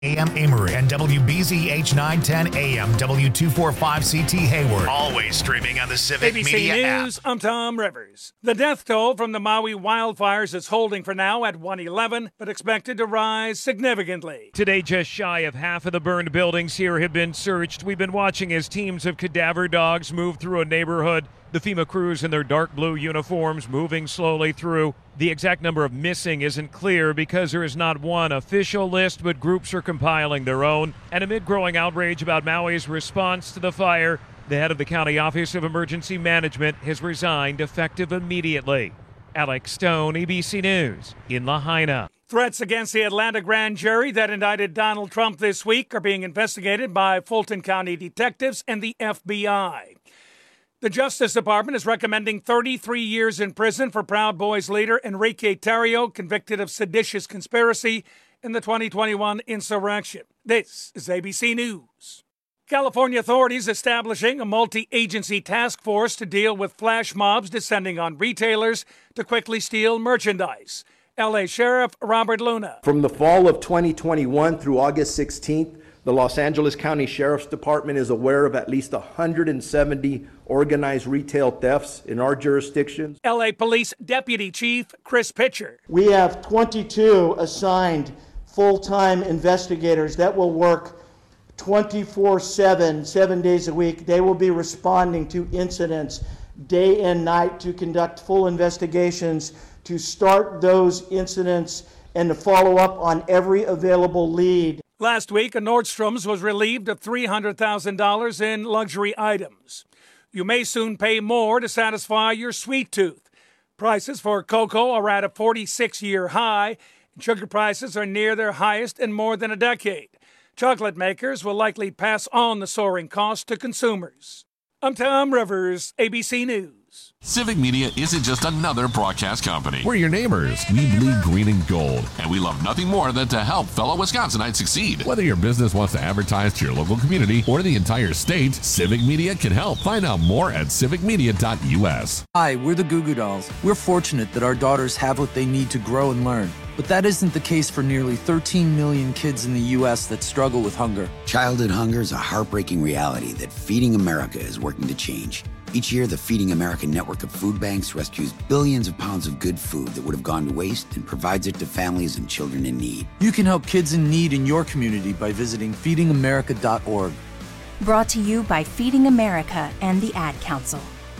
AM Amory and WBZH 910 AM W245CT Hayward. Always streaming on the Civic ABC Media News, app. I'm Tom Rivers. The death toll from the Maui wildfires is holding for now at 111, but expected to rise significantly. Today, just shy of half of the burned buildings here have been searched. We've been watching as teams of cadaver dogs move through a neighborhood. The FEMA crews in their dark blue uniforms moving slowly through. The exact number of missing isn't clear because there is not one official list, but groups are compiling their own. And amid growing outrage about Maui's response to the fire, the head of the County Office of Emergency Management has resigned effective immediately. Alex Stone, ABC News, in Lahaina. Threats against the Atlanta grand jury that indicted Donald Trump this week are being investigated by Fulton County detectives and the FBI. The Justice Department is recommending 33 years in prison for Proud Boys leader Enrique Tarrio, convicted of seditious conspiracy in the 2021 insurrection. This is ABC News. California authorities establishing a multi-agency task force to deal with flash mobs descending on retailers to quickly steal merchandise. L.A. Sheriff Robert Luna. From the fall of 2021 through August 16th, the Los Angeles County Sheriff's Department is aware of at least 170 organized retail thefts in our jurisdictions. L.A. Police Deputy Chief Chris Pitcher. We have 22 assigned full-time investigators that will work 24/7, 7 days a week. They will be responding to incidents day and night to conduct full investigations, to start those incidents, and to follow up on every available lead. Last week, a Nordstrom's was relieved of $300,000 in luxury items. You may soon pay more to satisfy your sweet tooth. Prices for cocoa are at a 46-year high, and sugar prices are near their highest in more than a decade. Chocolate makers will likely pass on the soaring cost to consumers. I'm Tom Rivers, ABC News. Civic Media isn't just another broadcast company. We're your neighbors. We bleed green and gold. And we love nothing more than to help fellow Wisconsinites succeed. Whether your business wants to advertise to your local community or the entire state, Civic Media can help. Find out more at civicmedia.us. Hi, we're the Goo Goo Dolls. We're fortunate that our daughters have what they need to grow and learn. But that isn't the case for nearly 13 million kids in the U.S. that struggle with hunger. Childhood hunger is a heartbreaking reality that Feeding America is working to change. Each year, the Feeding America network of food banks rescues billions of pounds of good food that would have gone to waste and provides it to families and children in need. You can help kids in need in your community by visiting feedingamerica.org. Brought to you by Feeding America and the Ad Council.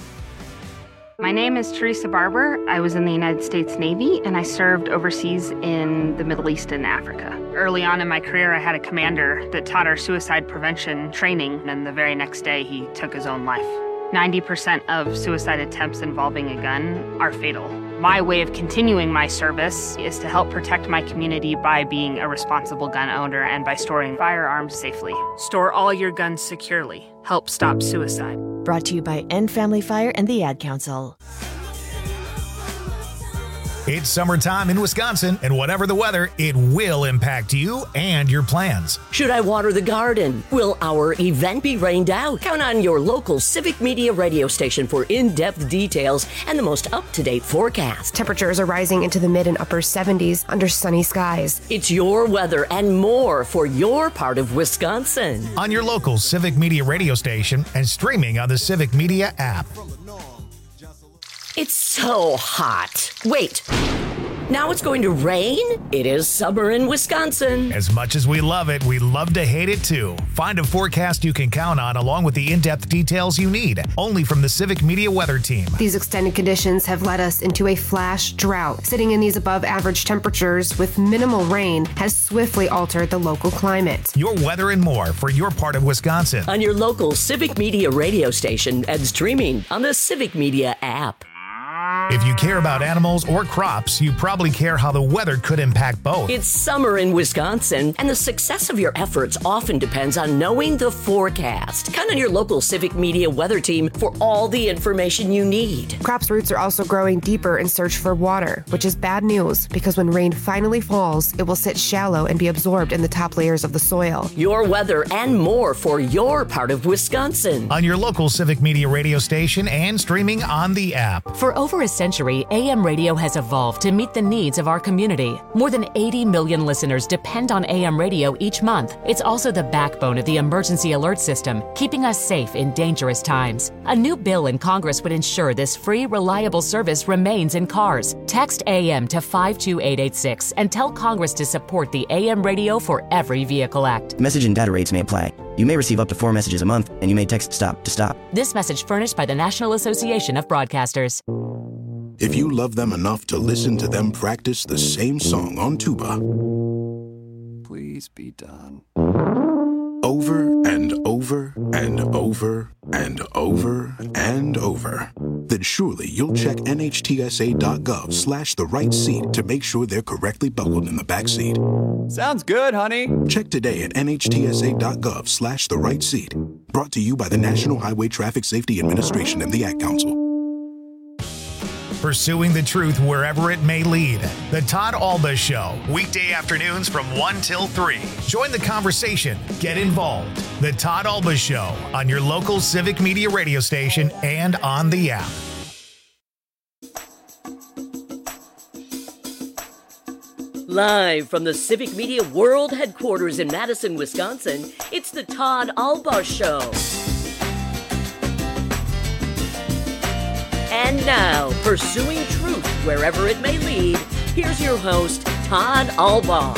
My name is Teresa Barber. I was in the United States Navy, and I served overseas in the Middle East and Africa. Early on in my career, I had a commander that taught our suicide prevention training, and the very next day, he took his own life. 90% of suicide attempts involving a gun are fatal. My way of continuing my service is to help protect my community by being a responsible gun owner and by storing firearms safely. Store all your guns securely. Help stop suicide. Brought to you by End Family Fire and the Ad Council. It's summertime in Wisconsin, and whatever the weather, it will impact you and your plans. Should I water the garden? Will our event be rained out? Count on your local Civic Media radio station for in-depth details and the most up-to-date forecast. Temperatures are rising into the mid and upper 70s under sunny skies. It's your weather and more for your part of Wisconsin. On your local Civic Media radio station and streaming on the Civic Media app. It's so hot. Wait, now it's going to rain? It is summer in Wisconsin. As much as we love it, we love to hate it too. Find a forecast you can count on along with the in-depth details you need, only from the Civic Media Weather Team. These extended conditions have led us into a flash drought. Sitting in these above average temperatures with minimal rain has swiftly altered the local climate. Your weather and more for your part of Wisconsin. On your local Civic Media radio station and streaming on the Civic Media app. If you care about animals or crops, you probably care how the weather could impact both. It's summer in Wisconsin, and the success of your efforts often depends on knowing the forecast. Count on your local Civic Media Weather Team for all the information you need. Crops' roots are also growing deeper in search for water, which is bad news because when rain finally falls, it will sit shallow and be absorbed in the top layers of the soil. Your weather and more for your part of Wisconsin. On your local Civic Media radio station and streaming on the app. For over a century, AM radio has evolved to meet the needs of our community. More than 80 million listeners depend on AM radio each month. It's also the backbone of the emergency alert system, keeping us safe in dangerous times. A new bill in Congress would ensure this free, reliable service remains in cars. Text AM to 52886 and tell Congress to support the AM Radio for Every Vehicle Act. Message and data rates may apply. You may receive up to 4 messages a month, and you may text STOP to stop. This message furnished by the National Association of Broadcasters. If you love them enough to listen to them practice the same song on tuba, please be done. Over and over and over and over and over, then surely you'll check NHTSA.gov/the right seat to make sure they're correctly buckled in the back seat. Sounds good, honey. Check today at NHTSA.gov/the right seat. Brought to you by the National Highway Traffic Safety Administration and the Ad Council. Pursuing the truth wherever it may lead. The Todd Alba Show, weekday afternoons from 1 till 3. Join the conversation. Get involved. The Todd Alba Show on your local Civic Media radio station and on the app. Live from the Civic Media World Headquarters in Madison, Wisconsin, it's the Todd Alba Show. And now, pursuing truth wherever it may lead, here's your host, Todd Alba.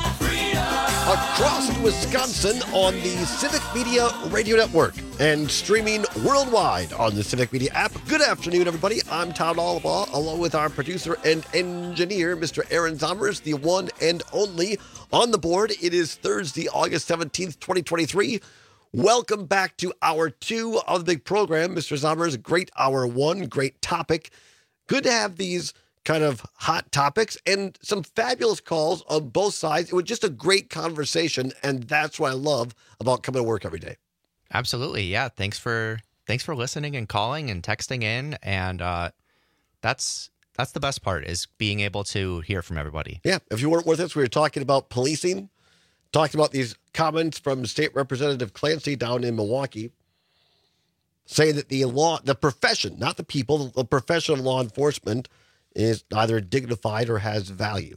Across Wisconsin on the Civic Media Radio Network and streaming worldwide on the Civic Media app. Good afternoon, everybody. I'm Todd Alba, along with our producer and engineer, Mr. Aaron Zommers, the one and only on the board. It is Thursday, August 17th, 2023. Welcome back to Hour 2 of the big program. Mr. Zommers, great Hour 1, great topic. Good to have these kind of hot topics and some fabulous calls on both sides. It was just a great conversation, and that's what I love about coming to work every day. Absolutely, yeah. Thanks for listening and calling and texting in, and that's the best part, is being able to hear from everybody. Yeah, if you weren't with us, we were talking about policing, talking about these comments from State Representative Clancy down in Milwaukee, saying that the profession, not the people, the profession of law enforcement is neither dignified or has value.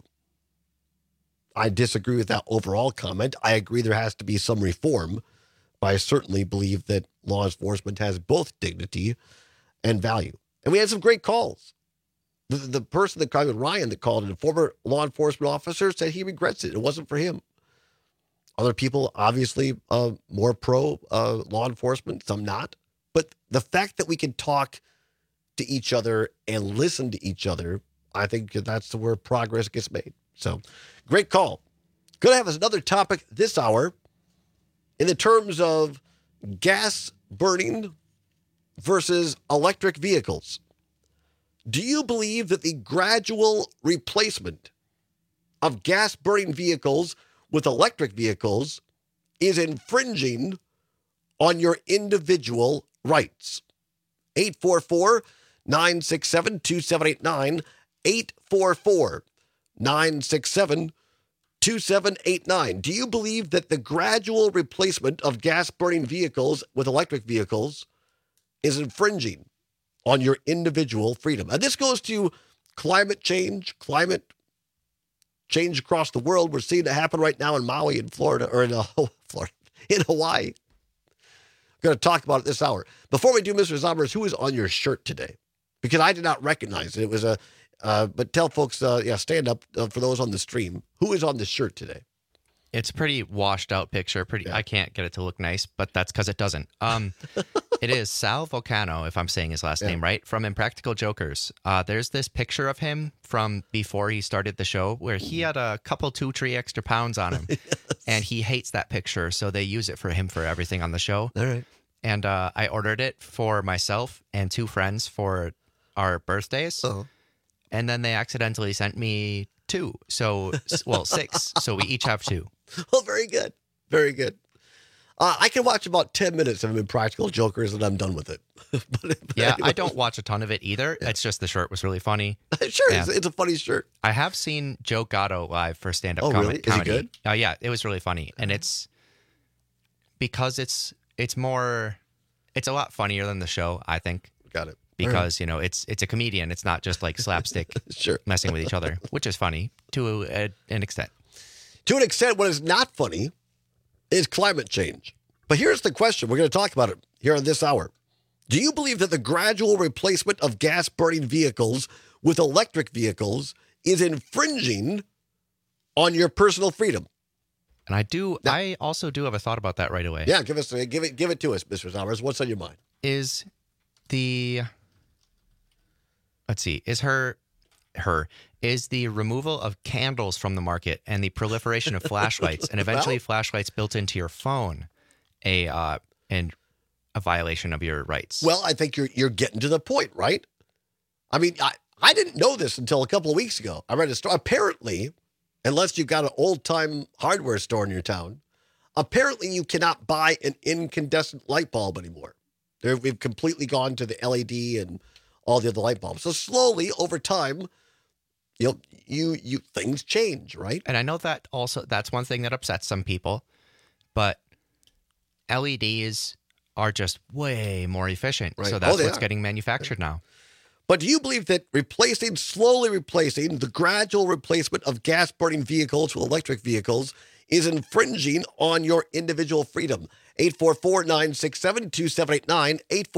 I disagree with that overall comment. I agree there has to be some reform, but I certainly believe that law enforcement has both dignity and value. And we had some great calls. The person that called, Ryan, that called, a former law enforcement officer, said he regrets it. It wasn't for him. Other people, obviously, more pro law enforcement, some not. But the fact that we can talk to each other and listen to each other, I think that's where progress gets made. So, great call. Going to have us another topic this hour in the terms of gas burning versus electric vehicles. Do you believe that the gradual replacement of gas burning vehicles with electric vehicles is infringing on your individual rights? 844-967-2789, 844-967-2789. Do you believe that the gradual replacement of gas-burning vehicles with electric vehicles is infringing on your individual freedom? And this goes to climate change across the world. We're seeing it happen right now in Maui, in Florida, or in Hawaii. Going to talk about it this hour. Before we do, Mr. Zommers, who is on your shirt today? Because I did not recognize it. It was but tell folks, stand up for those on the stream. Who is on the shirt today? It's a pretty washed out picture. I can't get it to look nice, but that's because it doesn't. It is Sal Vulcano, if I'm saying his last name right, from Impractical Jokers. There's this picture of him from before he started the show where he had a couple 2-3 extra pounds on him. Yes. And he hates that picture, so they use it for him for everything on the show. All right. And I ordered it for myself and 2 friends for our birthdays. Uh-huh. And then they accidentally sent me 2. So, 6. So we each have 2. Well, very good. Very good. I can watch about 10 minutes of Impractical Jokers and I'm done with it. but yeah, anyway. I don't watch a ton of it either. Yeah. It's just the shirt was really funny. Sure, it's a funny shirt. I have seen Joe Gatto live for stand-up really? Is he good? Yeah, it was really funny. And it's because it's a lot funnier than the show, I think. Got it. because, it's a comedian. It's not just like slapstick messing with each other, which is funny to an extent. To an extent, what is not funny is climate change. But here's the question. We're going to talk about it here in this hour. Do you believe that the gradual replacement of gas-burning vehicles with electric vehicles is infringing on your personal freedom? And I also do have a thought about that right away. Yeah, give it to us, Mr. Zomers. What's on your mind? Is the removal of candles from the market and the proliferation of flashlights and eventually flashlights built into your phone a violation of your rights? Well, I think you're getting to the point, right? I mean, I didn't know this until a couple of weeks ago. I read a story. Apparently, unless you've got an old-time hardware store in your town, apparently you cannot buy an incandescent light bulb anymore. We've completely gone to the LED and all the other light bulbs. So slowly, over time, you things change, right? And I know that that's one thing that upsets some people, but LEDs are just way more efficient. Right. So that's what's getting manufactured now. But do you believe that slowly replacing the gradual replacement of gas-burning vehicles with electric vehicles is infringing on your individual freedom? 844-967-2789,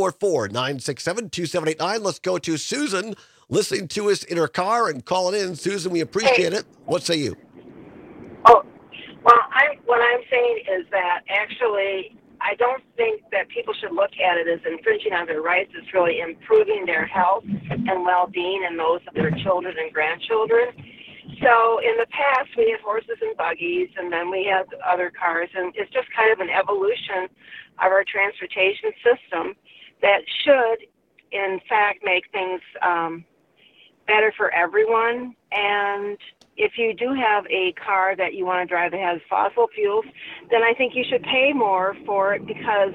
844-967-2789. Let's go to Susan, listening to us in her car and calling in. Susan, we appreciate it. What say you? Oh, well, what I'm saying is that actually I don't think that people should look at it as infringing on their rights. It's really improving their health and well-being and those of their children and grandchildren. So in the past, we had horses and buggies, and then we had other cars, and it's just kind of an evolution of our transportation system that should, in fact, make things better for everyone. And if you do have a car that you want to drive that has fossil fuels, then I think you should pay more for it because,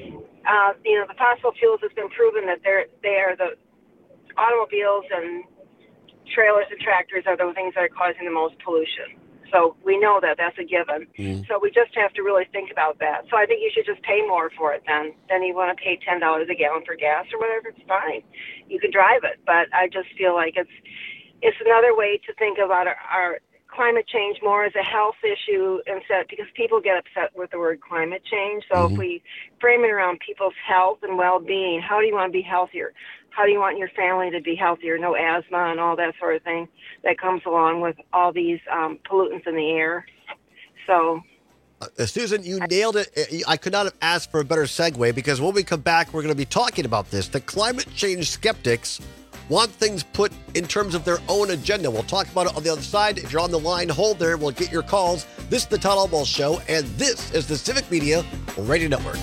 the fossil fuels has been proven that they are the automobiles and trailers and tractors are the things that are causing the most pollution. So we know that. That's a given. So we just have to really think about that. So I think you should just pay more for it then. Then you want to pay $10 a gallon for gas or whatever, it's fine. You can drive it. But I just feel like it's another way to think about our climate change more as a health issue instead, because people get upset with the word climate change. So if we frame it around people's health and well-being, how do you want to be healthier? How do you want your family to be healthier? No asthma and all that sort of thing that comes along with all these pollutants in the air. So, Susan, you nailed it. I could not have asked for a better segue, because when we come back, we're going to be talking about this. The climate change skeptics want things put in terms of their own agenda. We'll talk about it on the other side. If you're on the line, hold there. We'll get your calls. This is the Todd Albaugh Show, and this is the Civic Media Radio Network.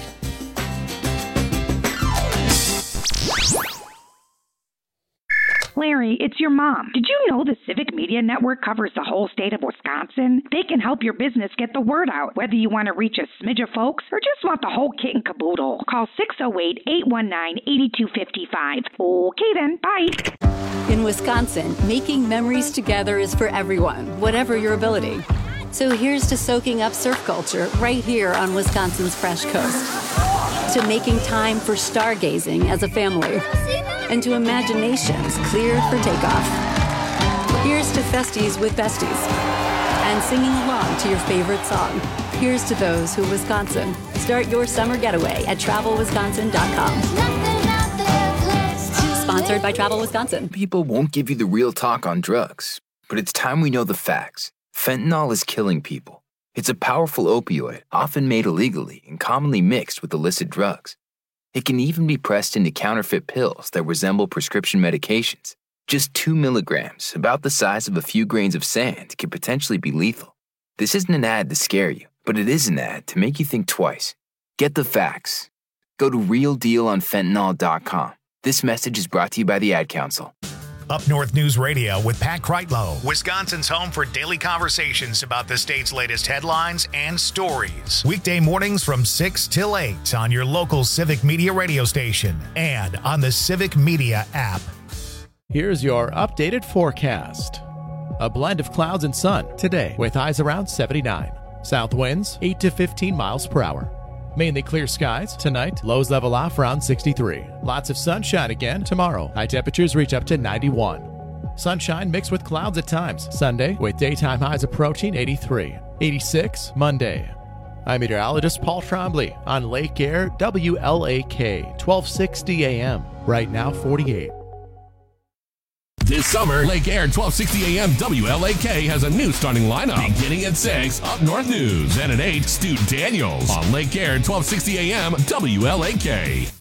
Larry, it's your mom. Did you know the Civic Media Network covers the whole state of Wisconsin? They can help your business get the word out, whether you want to reach a smidge of folks or just want the whole kit and caboodle. Call 608-819-8255. Okay then, bye. In Wisconsin, making memories together is for everyone, whatever your ability. So here's to soaking up surf culture right here on Wisconsin's Fresh Coast. To making time for stargazing as a family. And to imaginations clear for takeoff. Here's to festies with besties. And singing along to your favorite song. Here's to those who Wisconsin. Start your summer getaway at TravelWisconsin.com. Sponsored by Travel Wisconsin. People won't give you the real talk on drugs, but it's time we know the facts. Fentanyl is killing people. It's a powerful opioid, often made illegally and commonly mixed with illicit drugs. It can even be pressed into counterfeit pills that resemble prescription medications. Just 2 milligrams, about the size of a few grains of sand, can potentially be lethal. This isn't an ad to scare you, but it is an ad to make you think twice. Get the facts. Go to realdealonfentanyl.com. This message is brought to you by the Ad Council. Up North News Radio with Pat Kreitlow, Wisconsin's home for daily conversations about the state's latest headlines and stories. Weekday mornings from 6 till 8 on your local Civic Media radio station and on the Civic Media app. Here's your updated forecast. A blend of clouds and sun today with highs around 79. South winds 8 to 15 miles per hour. Mainly clear skies tonight. Lows level off around 63. Lots of sunshine again tomorrow. High temperatures reach up to 91. Sunshine mixed with clouds at times. Sunday with daytime highs approaching 83. 86 Monday. I'm meteorologist Paul Trombley on Lake Air WLAK 1260 AM. Right now 48. This summer, Lake Air 1260 AM WLAK has a new starting lineup. Beginning at 6, Up North News, and at 8, Stu Daniels on Lake Air 1260 AM WLAK.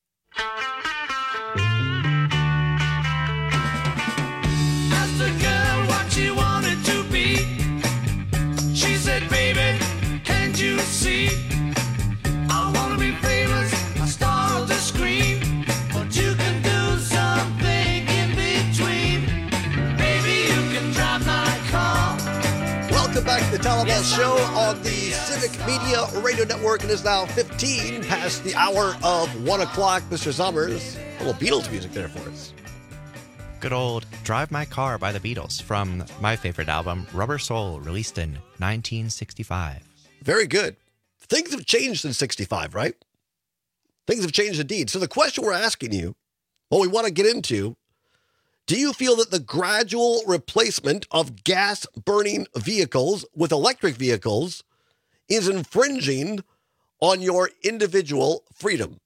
Asked the girl what she wanted to be. She said, baby, can't you see? I want to be famous, a star of the screen, but you can do something in between. Baby, you can drive my car. Welcome back to the Todd Ball Show on the Civic Media Radio Network. It is now 15 past the hour of 1 o'clock. Mr. Summers, a little Beatles music there for us. Good old Drive My Car by the Beatles from my favorite album, Rubber Soul, released in 1965. Very good. Things have changed since 65, right? Things have changed indeed. So the question we're asking you, what we want to get into, do you feel that the gradual replacement of gas-burning vehicles with electric vehicles is infringing on your individual freedom?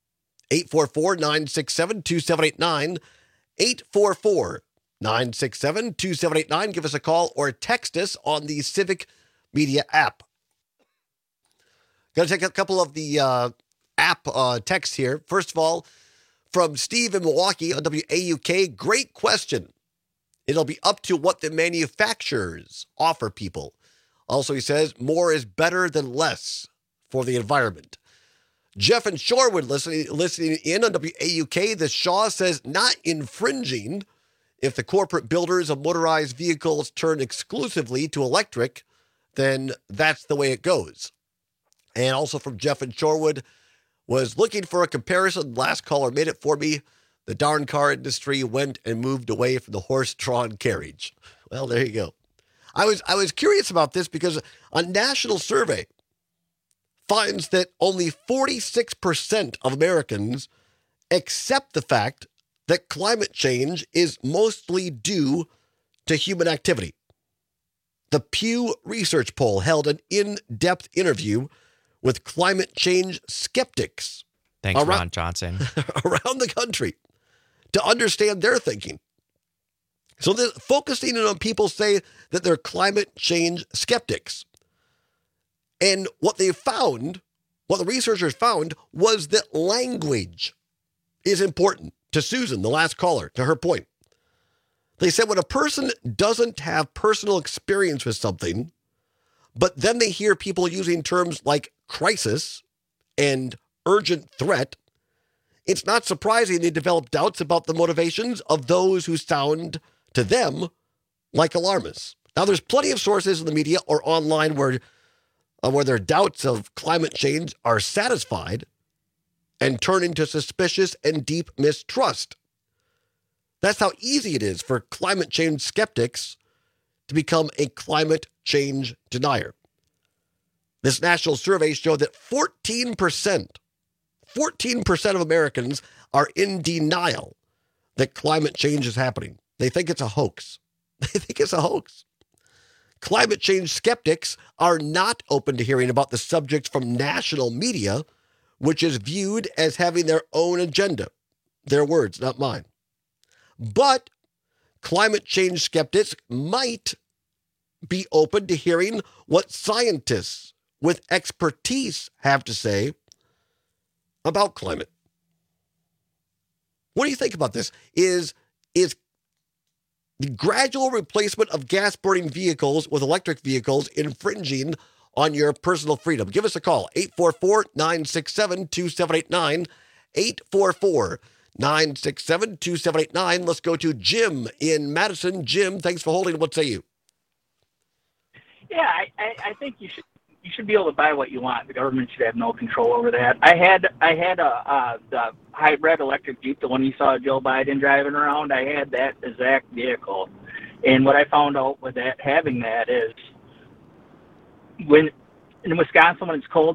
844-967-2789, 844-967-2789. Give us a call or text us on the Civic Media app. Going to take a couple of the app texts here. First of all, from Steve in Milwaukee on WAUK, great question. It'll be up to what the manufacturers offer people. Also, he says, more is better than less for the environment. Jeff in Shorewood listening in on WAUK, the Shaw says, not infringing if the corporate builders of motorized vehicles turn exclusively to electric, then that's the way it goes. And also from Jeff in Shorewood, was looking for a comparison. Last caller made it for me. The darn car industry went and moved away from the horse-drawn carriage. Well, there you go. I was curious about this because a national survey finds that only 46% of Americans accept the fact that climate change is mostly due to human activity. The Pew Research poll held an in-depth interview with climate change skeptics. Thanks, Ron Johnson. Around the country to understand their thinking. So focusing in on people say that they're climate change skeptics. And what they found, what the researchers found, was that language is important. To Susan, the last caller, to her point. They said when a person doesn't have personal experience with something, but then they hear people using terms like crisis and urgent threat, it's not surprising they develop doubts about the motivations of those who sound to them like alarmists. Now, there's plenty of sources in the media or online where their doubts of climate change are satisfied and turn into suspicious and deep mistrust. That's how easy it is for climate change skeptics to become a climate change denier. This national survey showed that 14% of Americans are in denial that climate change is happening. They think it's a hoax. They think it's a hoax. Climate change skeptics are not open to hearing about the subject from national media, which is viewed as having their own agenda. Their words, not mine. But climate change skeptics might be open to hearing what scientists with expertise have to say about climate. What do you think about this? Is the gradual replacement of gas-burning vehicles with electric vehicles infringing on your personal freedom? Give us a call, 844-967-2789, 844-967-2789. Let's go to Jim in Madison. Jim, thanks for holding. What say you? Yeah, I think you should be able to buy what you want. The government should have no control over that. I had the hybrid electric Jeep, the one you saw Joe Biden driving around. I had that exact vehicle, and what I found out with having that is, when in Wisconsin when it's cold,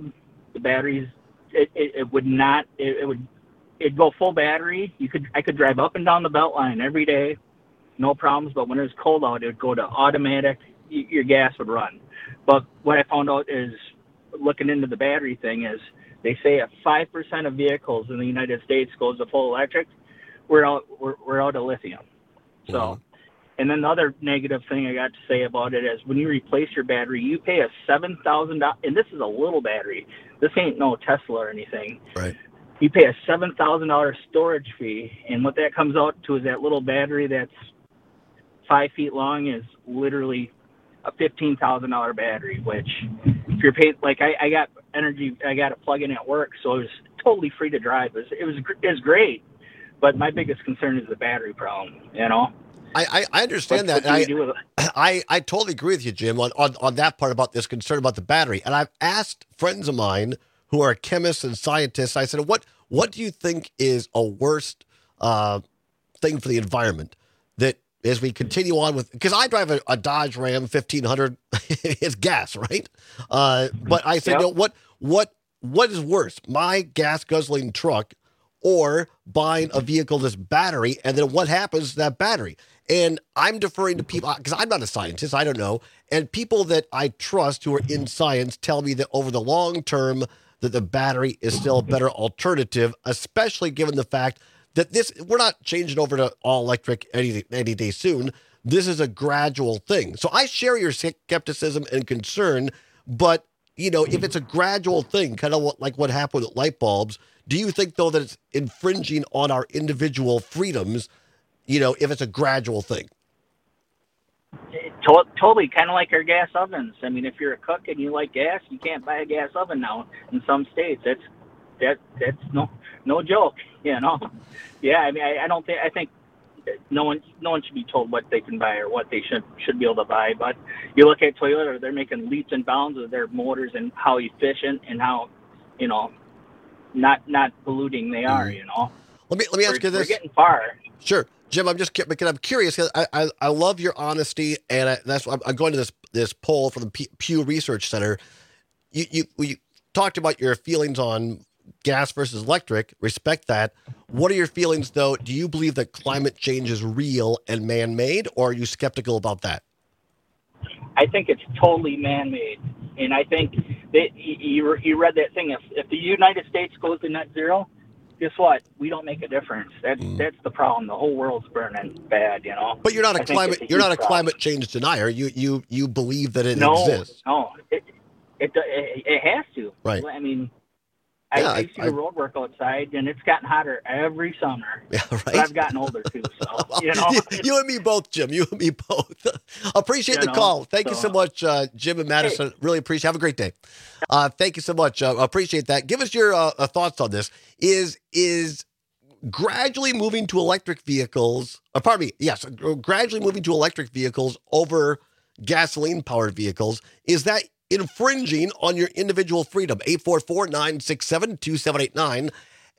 the batteries, it would not. It'd go full battery. I could drive up and down the Beltline every day, no problems. But when it was cold out, it would go to automatic. Your gas would run. But what I found out is, looking into the battery thing, is they say if 5% of vehicles in the United States goes to full electric, we're out of lithium. So, and then the other negative thing I got to say about it is when you replace your battery, you pay a $7,000, and this is a little battery. This ain't no Tesla or anything. Right. You pay a $7,000 storage fee, and what that comes out to is that little battery that's 5 feet long is literally a $15,000 battery, which if you're paid, like I got energy, I got a plug-in at work, so it was totally free to drive. It was great, but my biggest concern is the battery problem, you know? I understand that. I totally agree with you, Jim, on that part about this concern about the battery. And I've asked friends of mine who are chemists and scientists, I said, what do you think is a worst thing for the environment that as we continue on with, because I drive a Dodge Ram 1500, it's gas, right? But I said, what is worse, my gas guzzling truck or buying a vehicle that's battery, and then what happens to that battery? And I'm deferring to people, because I'm not a scientist, I don't know, and people that I trust who are in science tell me that over the long term that the battery is still a better alternative, especially given the fact that we're not changing over to all electric any day soon. This is a gradual thing. So I share your skepticism and concern, but if it's a gradual thing, kind of like what happened with light bulbs, do you think though that it's infringing on our individual freedoms, if it's a gradual thing? Totally, kind of like our gas ovens. I mean, if you're a cook and you like gas, you can't buy a gas oven now in some states. That's no joke, Yeah, I mean, I think no one should be told what they can buy or what they should be able to buy. But you look at Toyota, they're making leaps and bounds with their motors and how efficient and how not polluting they are. Let me ask you this. We're getting far. Sure, Jim. I'm curious because I love your honesty, and that's why I'm going to this poll from the Pew Research Center. You talked about your feelings on gas versus electric. Respect that. What are your feelings, though? Do you believe that climate change is real and man-made, or are you skeptical about that? I think it's totally man-made, and I think that you read that thing. If the United States goes to net zero, guess what? We don't make a difference. That's the problem. The whole world's burning bad, But you're not a climate change denier. You believe that it exists. No, it has to. Right. I mean, I used to do road work outside, and it's gotten hotter every summer. Yeah, right. But I've gotten older too, so You and me both, Jim. You and me both. Appreciate the call. Thank you so much, Jim and Madison. Hey. Really appreciate. Have a great day. Thank you so much. Appreciate that. Give us your thoughts on this. Is gradually moving to electric vehicles? Pardon me. Yes, gradually moving to electric vehicles over gasoline-powered vehicles. Is that infringing on your individual freedom? 844-967-2789.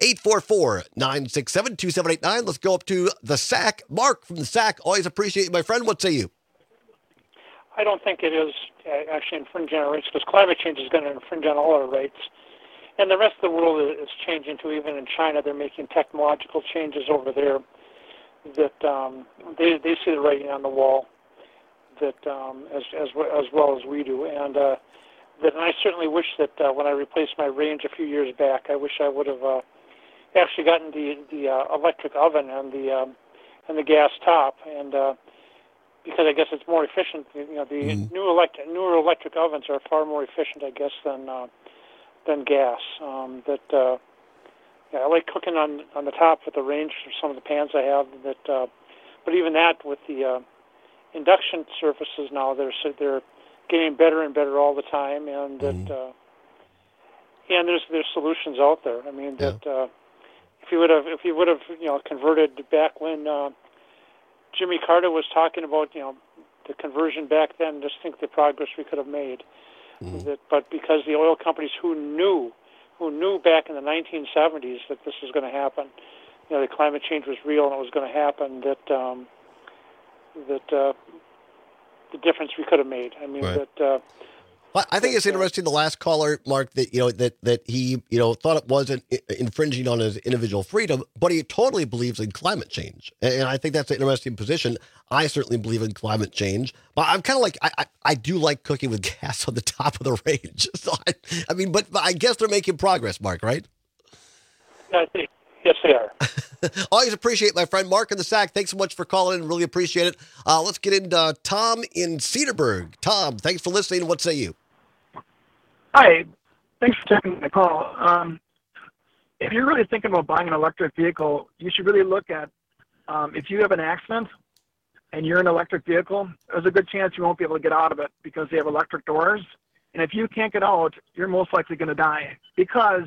844-967-2789. Let's go up to the SAC. Mark from the SAC. Always appreciate you, my friend. What say you? I don't think it is actually infringing on our rights, because climate change is going to infringe on all our rights. And the rest of the world is changing too. Even in China, they're making technological changes over there that they see the writing on the wall. That as well as we do, and I certainly wish that when I replaced my range a few years back, I wish I would have actually gotten the electric oven and the gas top, and because I guess it's more efficient. The newer electric ovens are far more efficient, I guess, than gas. I like cooking on the top with the range for some of the pans I have. But even that with the induction surfaces now, they're getting better and better all the time, and and there's solutions out there. I mean that if you would have converted back when Jimmy Carter was talking about the conversion back then, just think the progress we could have made. But because the oil companies who knew back in the 1970s that this was going to happen, the climate change was real and it was going to happen, that the difference we could have made. I mean, right. That Well, I think it's interesting. The last caller, Mark, that that he thought it wasn't infringing on his individual freedom, but he totally believes in climate change, and I think that's an interesting position. I certainly believe in climate change, but I'm kind of like I do like cooking with gas on the top of the range. So I mean, but I guess they're making progress, Mark, right? I think yes, they are. Always appreciate my friend Mark in the Sack. Thanks so much for calling in. Really appreciate it. Let's get into Tom in Cedarburg. Tom, thanks for listening. What say you? Hi. Thanks for taking the call. If you're really thinking about buying an electric vehicle, you should really look at if you have an accident and you're in an electric vehicle, there's a good chance you won't be able to get out of it because they have electric doors. And if you can't get out, you're most likely going to die because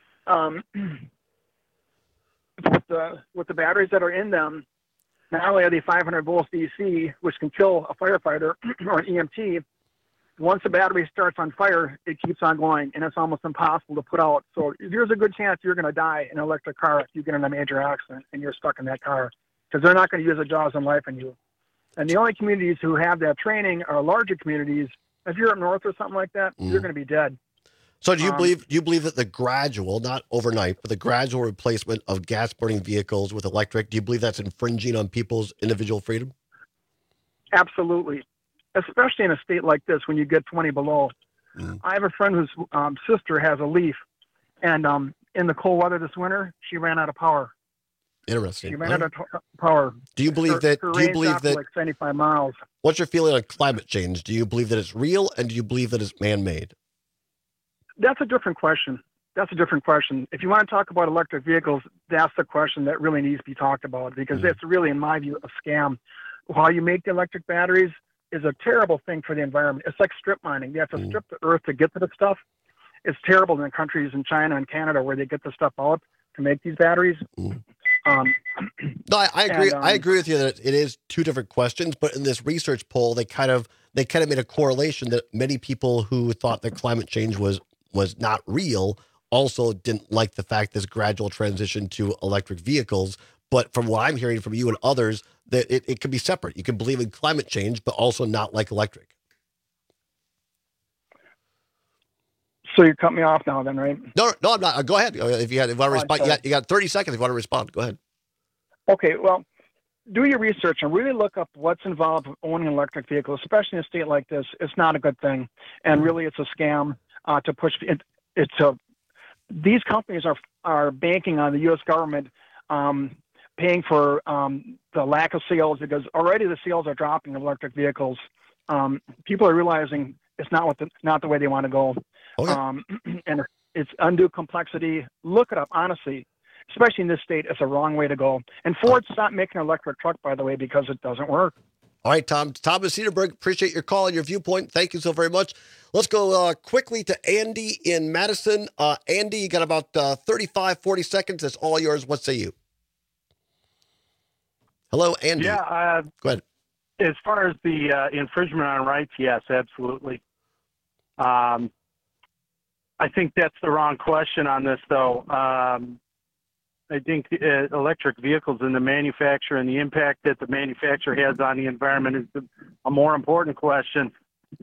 with the batteries that are in them, not only are they 500 volts DC, which can kill a firefighter or an EMT, once the battery starts on fire, it keeps on going, and it's almost impossible to put out. So there's a good chance you're going to die in an electric car if you get in a major accident and you're stuck in that car because they're not going to use the jaws on life on you. And the only communities who have that training are larger communities. If you're up north or something like that, you're going to be dead. So do you believe that the gradual, not overnight, but the gradual replacement of gas-burning vehicles with electric, do you believe that's infringing on people's individual freedom? Absolutely, especially in a state like this when you get 20 below. I have a friend whose sister has a Leaf, and in the cold weather this winter, she ran out of power. Interesting. She ran out of power. Do you believe that? Her Do you range believe dropped to that? like 75 miles. What's your feeling on climate change? Do you believe that it's real, and do you believe that it's man-made? That's a different question. If you want to talk about electric vehicles, that's the question that really needs to be talked about because that's really, in my view, a scam. How you make the electric batteries is a terrible thing for the environment. It's like strip mining. You have to strip the earth to get to the stuff. It's terrible in the countries in China and Canada where they get the stuff out to make these batteries. No, I agree. I agree with you that it is two different questions. But in this research poll, they kind of made a correlation that many people who thought that climate change was not real also didn't like the fact this gradual transition to electric vehicles. But from what I'm hearing from you and others, that it can be separate. You can believe in climate change, but also not like electric. So you cut me off now then, right? No, I'm not. Go ahead. If you want to respond, you got 30 seconds if you want to respond. Go ahead. Okay, well, do your research and really look up what's involved with owning an electric vehicle, especially in a state like this. It's not a good thing. And really, it's a scam to push it. These companies are banking on the U.S. government paying for the lack of sales because already the sales are dropping of electric vehicles. People are realizing it's not the way they want to go. And it's undue complexity. Look it up, honestly. Especially in this state, it's a wrong way to go. And Ford stopped making an electric truck, by the way, because it doesn't work. All right, Tom. Tom of Cedarburg, appreciate your call and your viewpoint. Thank you so very much. Let's go quickly to Andy in Madison. Andy, you got about 35, 40 seconds. That's all yours. What say you? Hello, Andy. Yeah. Go ahead. As far as the infringement on rights, yes, absolutely. I think that's the wrong question on this, though. I think electric vehicles and the manufacturer and the impact that the manufacturer has on the environment is a more important question.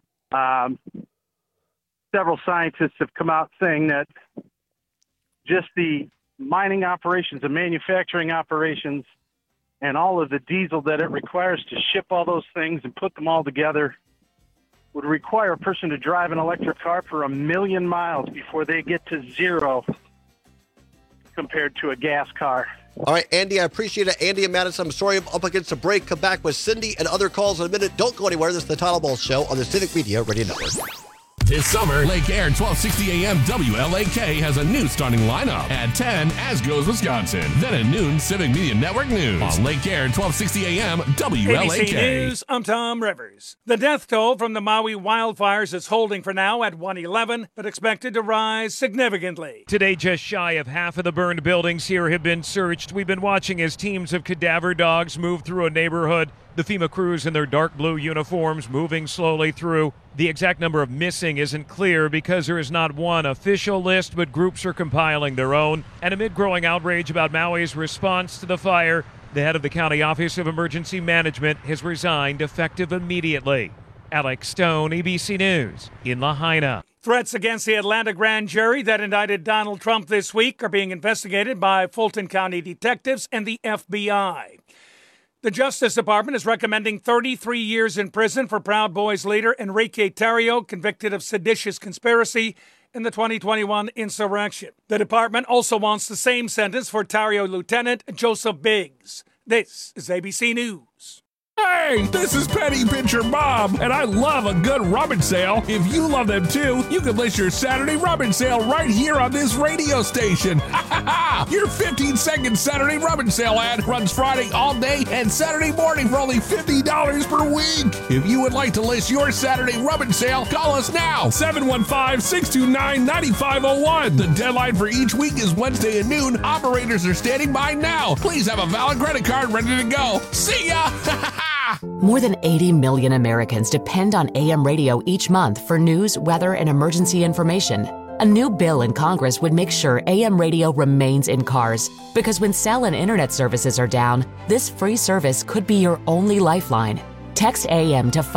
Several scientists have come out saying that just the mining operations and manufacturing operations and all of the diesel that it requires to ship all those things and put them all together would require a person to drive an electric car for 1 million miles before they get to zero compared to a gas car. All right, Andy, I appreciate it. Andy and Madison, I'm sorry I'm up against a break. Come back with Cindy and other calls in a minute. Don't go anywhere. This is the Todd Ball Show on the Civic Media Radio Network. This summer, Lake Air 1260 AM WLAK has a new starting lineup. At 10, as goes Wisconsin. Then at noon, Civic Media Network News. On Lake Air 1260 AM WLAK. ABC News, I'm Tom Rivers. The death toll from the Maui wildfires is holding for now at 111, but expected to rise significantly. Today, just shy of half of the burned buildings here have been searched. We've been watching as teams of cadaver dogs move through a neighborhood. The FEMA crews in their dark blue uniforms moving slowly through. The exact number of missing isn't clear because there is not one official list, but groups are compiling their own. And amid growing outrage about Maui's response to the fire, the head of the County Office of Emergency Management has resigned effective immediately. Alex Stone, ABC News, in Lahaina. Threats against the Atlanta grand jury that indicted Donald Trump this week are being investigated by Fulton County detectives and the FBI. The Justice Department is recommending 33 years in prison for Proud Boys leader Enrique Tarrio, convicted of seditious conspiracy in the 2021 insurrection. The department also wants the same sentence for Tarrio Lieutenant Joseph Biggs. This is ABC News. Hey, this is Penny Pincher Bob, and I love a good rummage sale. If you love them too, you can list your Saturday rummage sale right here on this radio station. Your 15-second Saturday rummage sale ad runs Friday all day and Saturday morning for only $50 per week. If you would like to list your Saturday rummage sale, call us now, 715-629-9501. The deadline for each week is Wednesday at noon. Operators are standing by now. Please have a valid credit card ready to go. See ya! More than 80 million Americans depend on AM radio each month for news, weather, and emergency information. A new bill in Congress would make sure AM radio remains in cars, because when cell and internet services are down, this free service could be your only lifeline. Text AM to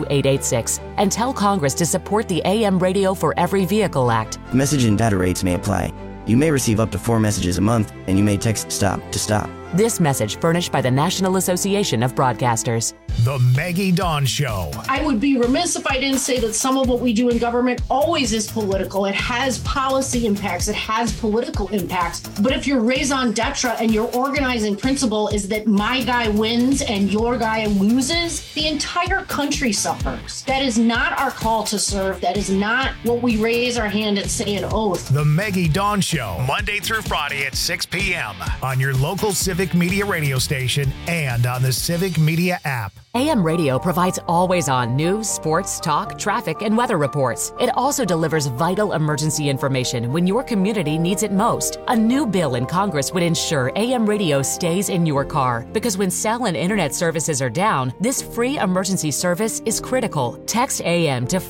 52886 and tell Congress to support the AM Radio for Every Vehicle Act. Message and data rates may apply. You may receive up to 4 messages a month, and you may text STOP to stop. This message furnished by the National Association of Broadcasters. The Maggie Dawn Show. I would be remiss if I didn't say that some of what we do in government always is political. It has policy impacts. It has political impacts. But if your raison d'etre and your organizing principle is that my guy wins and your guy loses, the entire country suffers. That is not our call to serve. That is not what we raise our hand and say an oath. The Maggie Dawn Show, Monday through Friday at 6 p.m. on your local Civic Media radio station and on the Civic Media app. AM radio provides always-on news, sports, talk, traffic, and weather reports. It also delivers vital emergency information when your community needs it most. A new bill in Congress would ensure AM radio stays in your car, because when cell and internet services are down, this free emergency service is critical. Text AM to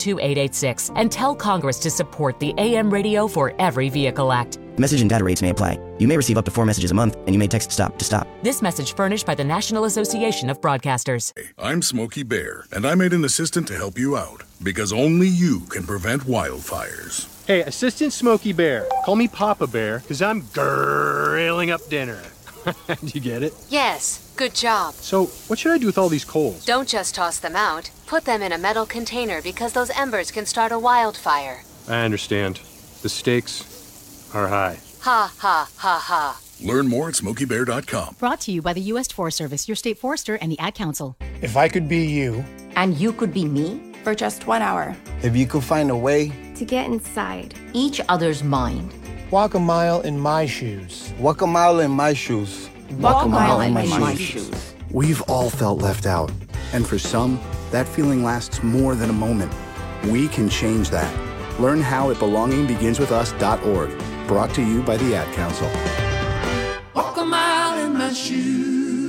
52886 and tell Congress to support the AM Radio for Every Vehicle Act. Message and data rates may apply. You may receive up to 4 messages a month, and you may text STOP to stop. This message furnished by the National Association of Broadcasters. I'm Smokey Bear, and I made an assistant to help you out, because only you can prevent wildfires. Hey, Assistant Smokey Bear. Call me Papa Bear, because I'm grilling up dinner. Do you get it? Yes, good job. So, what should I do with all these coals? Don't just toss them out. Put them in a metal container, because those embers can start a wildfire. I understand. The stakes are high. Ha, ha, ha, ha. Learn more at SmokeyBear.com. Brought to you by the U.S. Forest Service, your state forester, and the Ad Council. If I could be you. And you could be me? For just 1 hour. If you could find a way. To get inside each other's mind. Walk a mile in my shoes. Walk a mile in my shoes. Walk a mile in my shoes. We've all felt left out. And for some, that feeling lasts more than a moment. We can change that. Learn how at belongingbeginswithus.org. Brought to you by the Ad Council. Walk a mile in my shoes.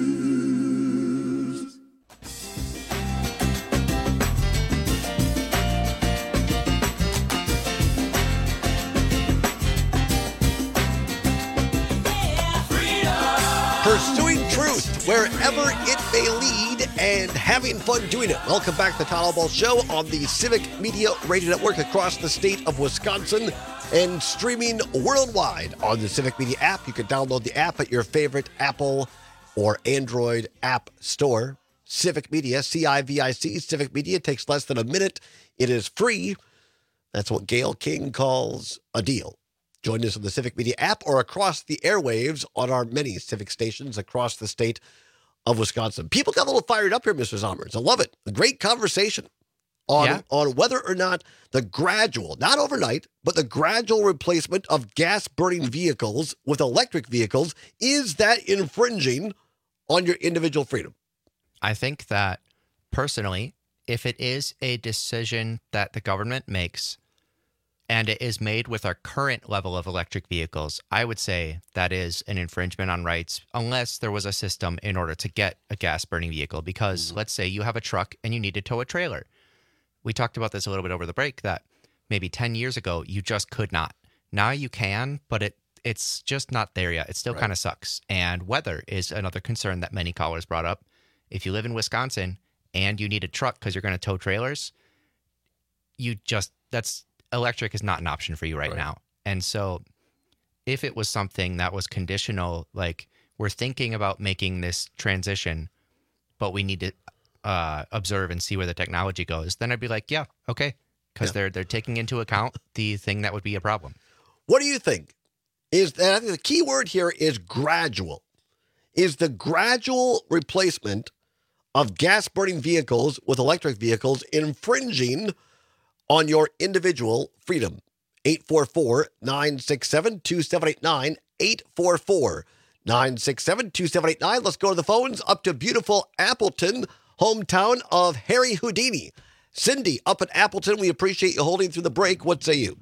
Pursuing truth wherever it may lead and having fun doing it. Welcome back to the Todd Albaugh Show on the Civic Media Radio Network across the state of Wisconsin and streaming worldwide on the Civic Media app. You can download the app at your favorite Apple or Android app store. Civic Media, CIVIC, Civic Media takes less than a minute. It is free. That's what Gail King calls a deal. Join us on the Civic Media app or across the airwaves on our many Civic stations across the state of Wisconsin. People got a little fired up here, Mr. Zommers. I love it. A great conversation on whether or not the gradual, not overnight, but the gradual replacement of gas-burning vehicles with electric vehicles, is that infringing on your individual freedom? I think that, personally, if it is a decision that the government makes and it is made with our current level of electric vehicles, I would say that is an infringement on rights, unless there was a system in order to get a gas-burning vehicle. Because let's say you have a truck and you need to tow a trailer. We talked about this a little bit over the break, that maybe 10 years ago, you just could not. Now you can, but it's just not there yet. It still kind of sucks. And weather is another concern that many callers brought up. If you live in Wisconsin and you need a truck because you're going to tow trailers, electric is not an option for you right now. And so if it was something that was conditional, like we're thinking about making this transition, but we need to observe and see where the technology goes, then I'd be like, yeah, okay. Because they're taking into account the thing that would be a problem. What do you think? I think the key word here is gradual. Is the gradual replacement of gas-burning vehicles with electric vehicles infringing on your individual freedom? 844-967-2789, 844-967-2789. Let's go to the phones up to beautiful Appleton, hometown of Harry Houdini. Cindy, up at Appleton, we appreciate you holding through the break. What say you?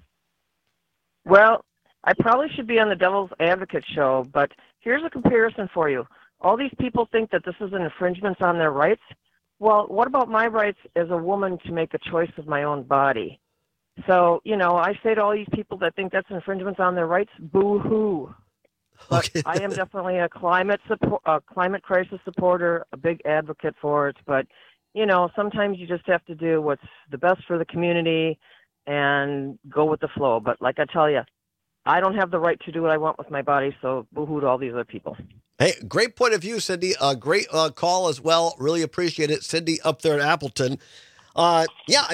Well, I probably should be on the Devil's Advocate show, but here's a comparison for you. All these people think that this is an infringement on their rights. Well, what about my rights as a woman to make a choice of my own body? So, I say to all these people that think that's infringement on their rights, boo-hoo. But I am definitely a climate crisis supporter, a big advocate for it. But, sometimes you just have to do what's the best for the community and go with the flow. But like I tell you, I don't have the right to do what I want with my body, so boo-hoo to all these other people. Hey, great point of view, Cindy. Great call as well. Really appreciate it. Cindy up there at Appleton. I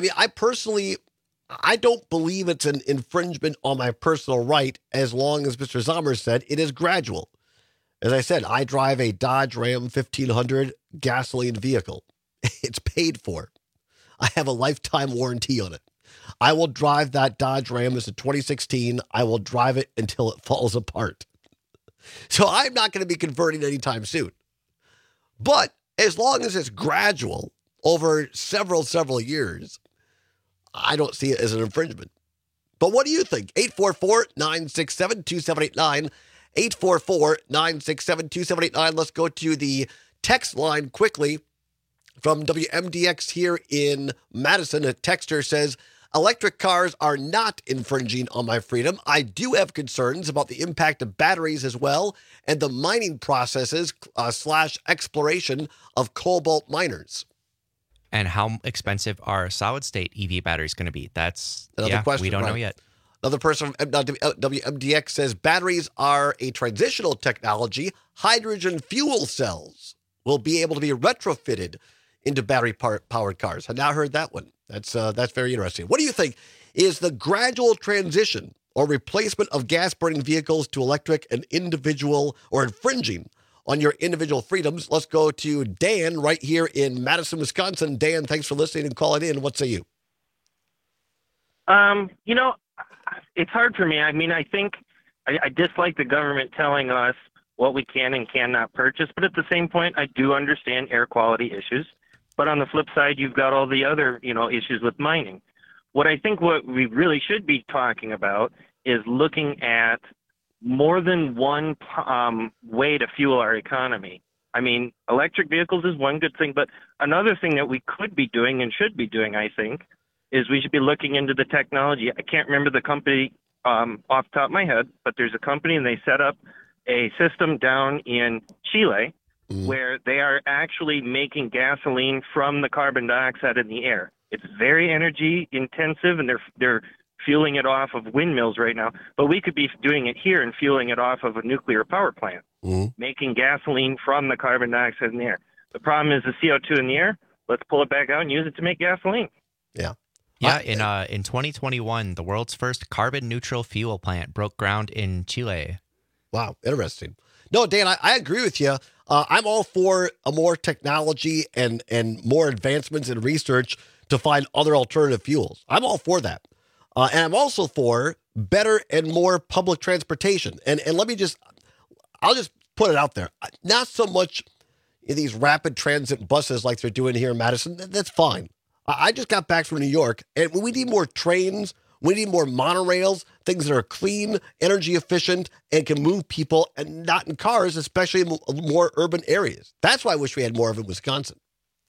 don't believe it's an infringement on my personal right as long as Mr. Zomer said it is gradual. As I said, I drive a Dodge Ram 1500 gasoline vehicle. It's paid for. I have a lifetime warranty on it. I will drive that Dodge Ram. It's a 2016. I will drive it until it falls apart. So I'm not going to be converting anytime soon. But as long as it's gradual over several years, I don't see it as an infringement. But what do you think? 844-967-2789. 844-967-2789. Let's go to the text line quickly from WMDX here in Madison. A texter says, electric cars are not infringing on my freedom. I do have concerns about the impact of batteries as well and the mining processes / exploration of cobalt miners. And how expensive are solid-state EV batteries going to be? That's another question. We don't know yet. Another person from WMDX says batteries are a transitional technology. Hydrogen fuel cells will be able to be retrofitted into battery-powered cars. I've now heard that one. That's very interesting. What do you think is the gradual transition or replacement of gas-burning vehicles to electric and individual or infringing on your individual freedoms? Let's go to Dan right here in Madison, Wisconsin. Dan, thanks for listening and calling in. What say you? It's hard for me. I mean, I think I dislike the government telling us what we can and cannot purchase, but at the same point, I do understand air quality issues. But on the flip side, you've got all the other, issues with mining. What we really should be talking about is looking at more than one way to fuel our economy. I mean, electric vehicles is one good thing, but another thing that we could be doing and should be doing, I think, is we should be looking into the technology. I can't remember the company off the top of my head, but there's a company and they set up a system down in Chile where they are actually making gasoline from the carbon dioxide in the air. It's very energy intensive, and they're fueling it off of windmills right now. But we could be doing it here and fueling it off of a nuclear power plant, making gasoline from the carbon dioxide in the air. The problem is the CO2 in the air. Let's pull it back out and use it to make gasoline. Yeah. Yeah, in 2021, the world's first carbon-neutral fuel plant broke ground in Chile. Wow, interesting. No, Dan, I agree with you. I'm all for a more technology and more advancements in research to find other alternative fuels. I'm all for that. And I'm also for better and more public transportation. And I'll just put it out there. Not so much in these rapid transit buses like they're doing here in Madison. That's fine. I just got back from New York, and we need more trains. We need more monorails, things that are clean, energy efficient, and can move people and not in cars, especially in more urban areas. That's why I wish we had more of it in Wisconsin.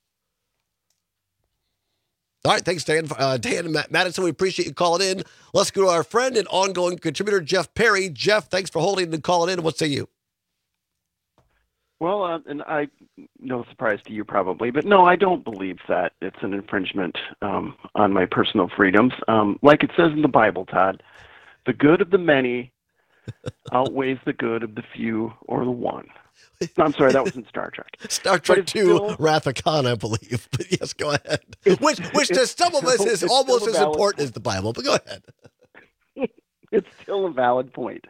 All right, thanks, Dan. Dan and Madison, we appreciate you calling in. Let's go to our friend and ongoing contributor, Jeff Perry. Jeff, thanks for holding and calling in. What say you? Well, and no surprise to you probably, but no, I don't believe that it's an infringement on my personal freedoms. Like it says in the Bible, Todd, the good of the many outweighs the good of the few or the one. No, I'm sorry, that was in Star Trek. Star Trek 2, Wrath of Khan, I believe. But yes, go ahead. Which to some of us is almost as important as the Bible, but go ahead. It's still a valid point.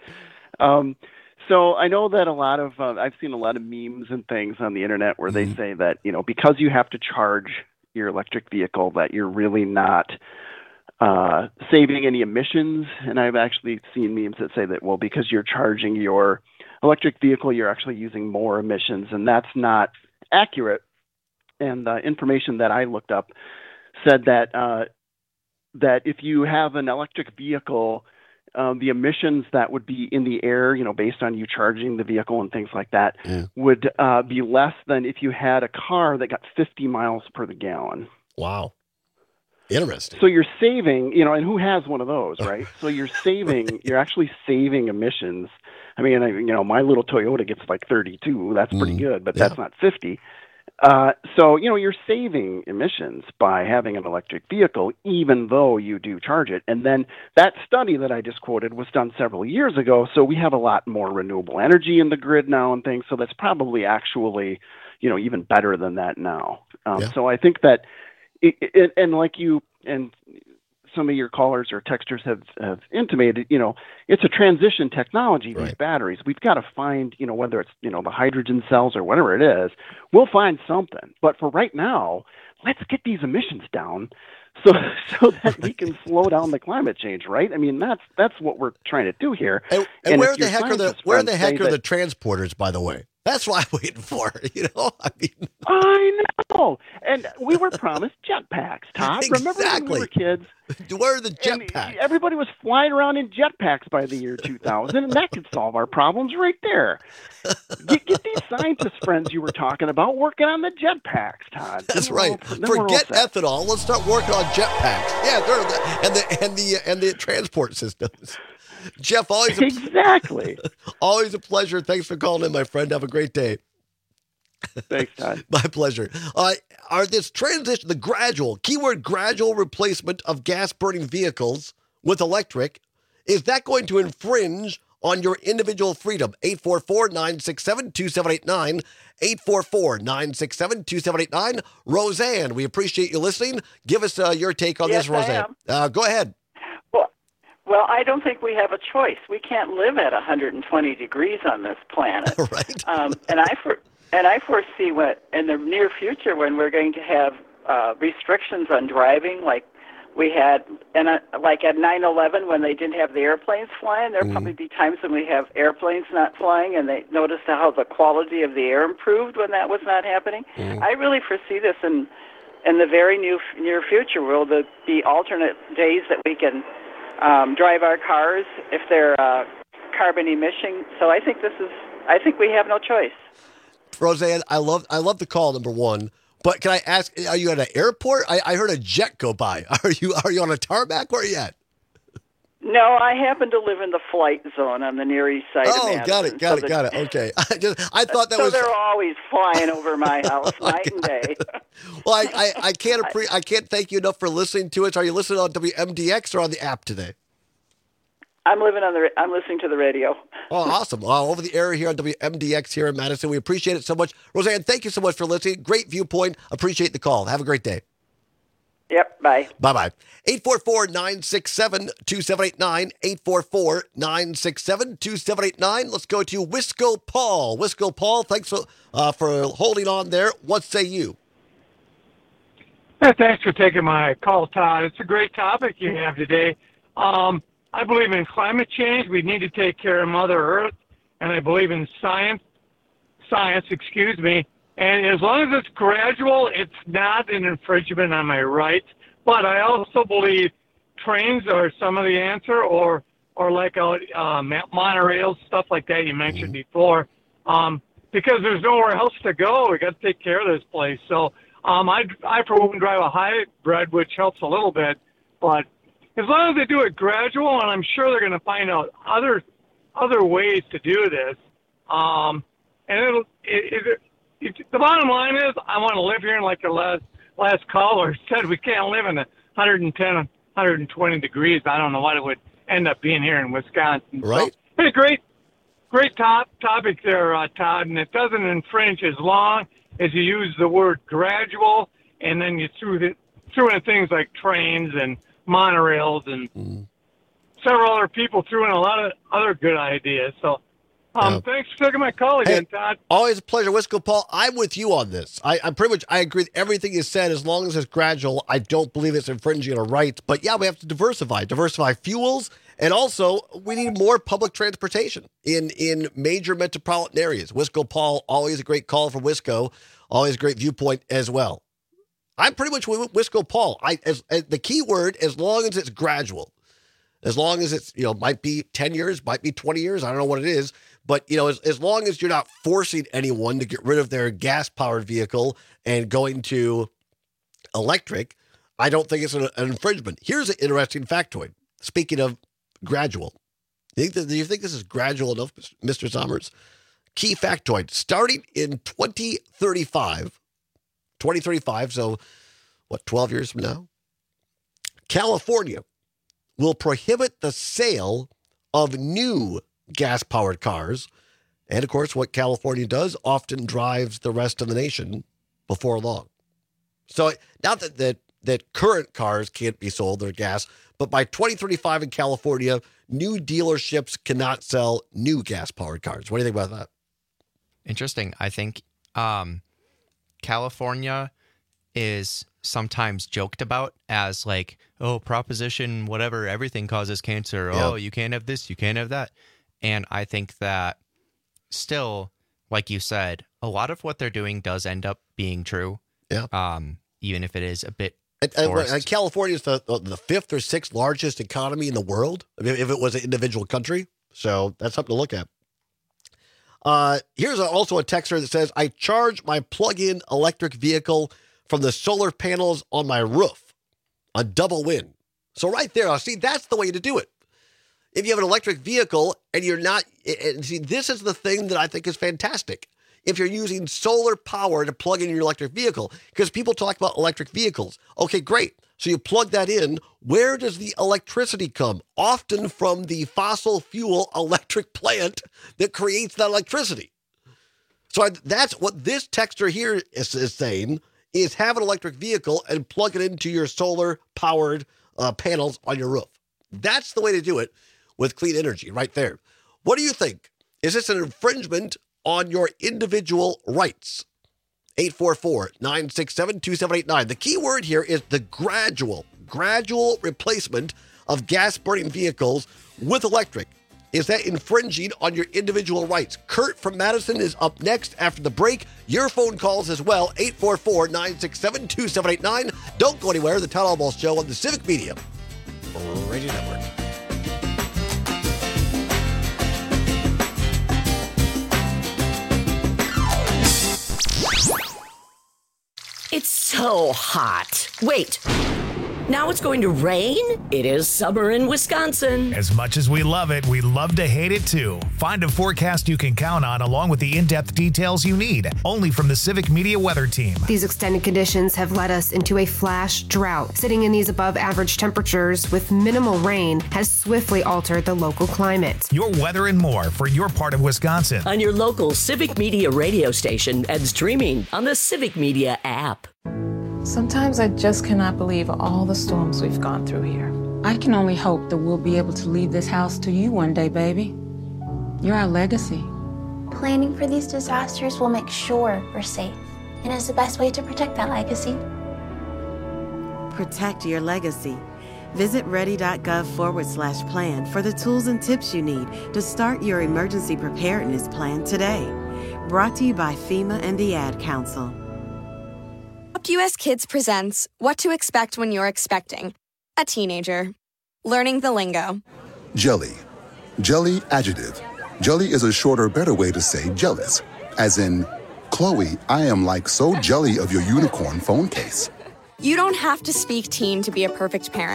So I know that a lot of I've seen a lot of memes and things on the internet where they say that, because you have to charge your electric vehicle, that you're really not saving any emissions. And I've actually seen memes that say that, well, because you're charging your electric vehicle, you're actually using more emissions, and that's not accurate. And the information that I looked up said that that if you have an electric vehicle, the emissions that would be in the air, based on you charging the vehicle and things like that, would be less than if you had a car that got 50 miles per the gallon. Wow. Interesting. So you're saving, and who has one of those, right? So you're saving, you're actually saving emissions. I mean, my little Toyota gets like 32. That's pretty good, but that's not 50. So, you're saving emissions by having an electric vehicle, even though you do charge it. And then that study that I just quoted was done several years ago. So we have a lot more renewable energy in the grid now and things. So that's probably actually, even better than that now. So I think that, and like you and some of your callers or texters have intimated, it's a transition technology, these batteries. We've got to find, whether it's, the hydrogen cells or whatever it is, we'll find something. But for right now, let's get these emissions down so that we can slow down the climate change, right? I mean, that's what we're trying to do here. And where the heck are the transporters, by the way? That's what I'm waiting for, I know. And we were promised jetpacks, Todd. Exactly. Remember when we were kids? Where are the jetpacks? Everybody was flying around in jetpacks by the year 2000, and that could solve our problems right there. Get these scientist friends you were talking about working on the jetpacks, Todd. That's right. Forget ethanol. Let's start working on jetpacks. Yeah, and the transport systems. Jeff, always always a pleasure. Thanks for calling in, my friend. Have a great day. Thanks, Todd. My pleasure. Are this transition, the gradual replacement of gas-burning vehicles with electric, is that going to infringe on your individual freedom? 844-967-2789, 844-967-2789. Roseanne, we appreciate you listening. Give us your take on this, Roseanne. Go ahead. Well, I don't think we have a choice. We can't live at 120 degrees on this planet. Right. And I foresee in the near future when we're going to have restrictions on driving, like we had, like at 9/11 when they didn't have the airplanes flying. There'll probably be times when we have airplanes not flying, and they noticed how the quality of the air improved when that was not happening. I really foresee this in the very near future. Will there be alternate days that we can drive our cars if they're carbon emission? So I think we have no choice. Roseanne, I love the call, number one. But can I ask, are you at an airport? I heard a jet go by. Are you on a tarmac? Where are you at? No, I happen to live in the flight zone on the Near East Side of Madison. Got it. Okay. I thought that was. So they're always flying over my house night and day. Well, I can't thank you enough for listening to it. Are you listening on WMDX or on the app today? I'm listening to the radio. Oh, awesome. Over the air here on WMDX here in Madison. We appreciate it so much. Roseanne, thank you so much for listening. Great viewpoint. Appreciate the call. Have a great day. Yep, bye. Bye-bye. 844-967-2789, 844-967-2789. Let's go to Wisco Paul. Wisco Paul, thanks for holding on there. What say you? Hey, thanks for taking my call, Todd. It's a great topic you have today. I believe in climate change. We need to take care of Mother Earth, and I believe in science, and as long as it's gradual, it's not an infringement on my rights. But I also believe trains are some of the answer, or like monorails, stuff like that you mentioned before, because there's nowhere else to go. We got to take care of this place. So I for one drive a hybrid, which helps a little bit, but as long as they do it gradual, and I'm sure they're going to find out other ways to do this. And the bottom line is, I want to live here, and like the last caller said, we can't live in the 110, 120 degrees. I don't know what it would end up being here in Wisconsin. Right. So, hey, great topic there, Todd, and it doesn't infringe as long as you use the word gradual, and then you threw in things like trains and monorails, and several other people threw in a lot of other good ideas. So thanks for taking my call again, Todd. Always a pleasure, Wisco Paul. I'm with you on this. I agree with everything you said. As long as it's gradual, I don't believe it's infringing on rights. But yeah, we have to diversify fuels, and also we need more public transportation in major metropolitan areas. Wisco Paul, always a great call from Wisco, always a great viewpoint as well. I'm pretty much with Wisco Paul. As the key word, as long as it's gradual, as long as it's, might be 10 years, might be 20 years. I don't know what it is. But, as long as you're not forcing anyone to get rid of their gas-powered vehicle and going to electric, I don't think it's an infringement. Here's an interesting factoid. Speaking of gradual, do you think this is gradual enough, Mr. Sommers? Key factoid. Starting in 2035, so, 12 years from now? California will prohibit the sale of new gas-powered cars. And, of course, what California does often drives the rest of the nation before long. So not that current cars can't be sold, they're gas, but by 2035 in California, new dealerships cannot sell new gas-powered cars. What do you think about that? Interesting. I think California is sometimes joked about as like, oh, proposition, whatever, everything causes cancer. Yeah. Oh, you can't have this, you can't have that. And I think that still, like you said, a lot of what they're doing does end up being true. Yeah. Even if it is a bit and California is the fifth or sixth largest economy in the world, if it was an individual country. So that's something to look at. Here's also a texter that says, I charge my plug-in electric vehicle from the solar panels on my roof. A double win. So right there, see, that's the way to do it. If you have an electric vehicle and you're not, and see, this is the thing that I think is fantastic. If you're using solar power to plug in your electric vehicle, because people talk about electric vehicles. Okay, great. So you plug that in. Where does the electricity come? Often from the fossil fuel electric plant that creates that electricity. So that's what this texter here is saying, is have an electric vehicle and plug it into your solar powered panels on your roof. That's the way to do it with clean energy right there. What do you think? Is this an infringement on your individual rights? 844-967-2789. The key word here is the gradual replacement of gas-burning vehicles with electric. Is that infringing on your individual rights? Kurt from Madison is up next after the break. Your phone calls as well, 844-967-2789. Don't go anywhere. The Todd Albaugh Show on the Civic Media Radio Network. It's so hot. Wait. Now it's going to rain? It is summer in Wisconsin. As much as we love it, we love to hate it too. Find a forecast you can count on along with the in-depth details you need, only from the Civic Media Weather Team. These extended conditions have led us into a flash drought. Sitting in these above average temperatures with minimal rain has swiftly altered the local climate. Your weather and more for your part of Wisconsin. On your local Civic Media radio station and streaming on the Civic Media app. Sometimes I just cannot believe all the storms we've gone through here. I can only hope that we'll be able to leave this house to you one day, baby. You're our legacy. Planning for these disasters will make sure we're safe, and is the best way to protect that legacy. Protect your legacy. Visit ready.gov/plan for the tools and tips you need to start your emergency preparedness plan today. Brought to you by FEMA and the Ad Council. US Kids presents What to Expect When You're Expecting a Teenager. Learning the lingo. Jelly. Jelly adjective. Jelly is a shorter, better way to say jealous. As in, Chloe, I am like so jelly of your unicorn phone case. You don't have to speak teen to be a perfect parent.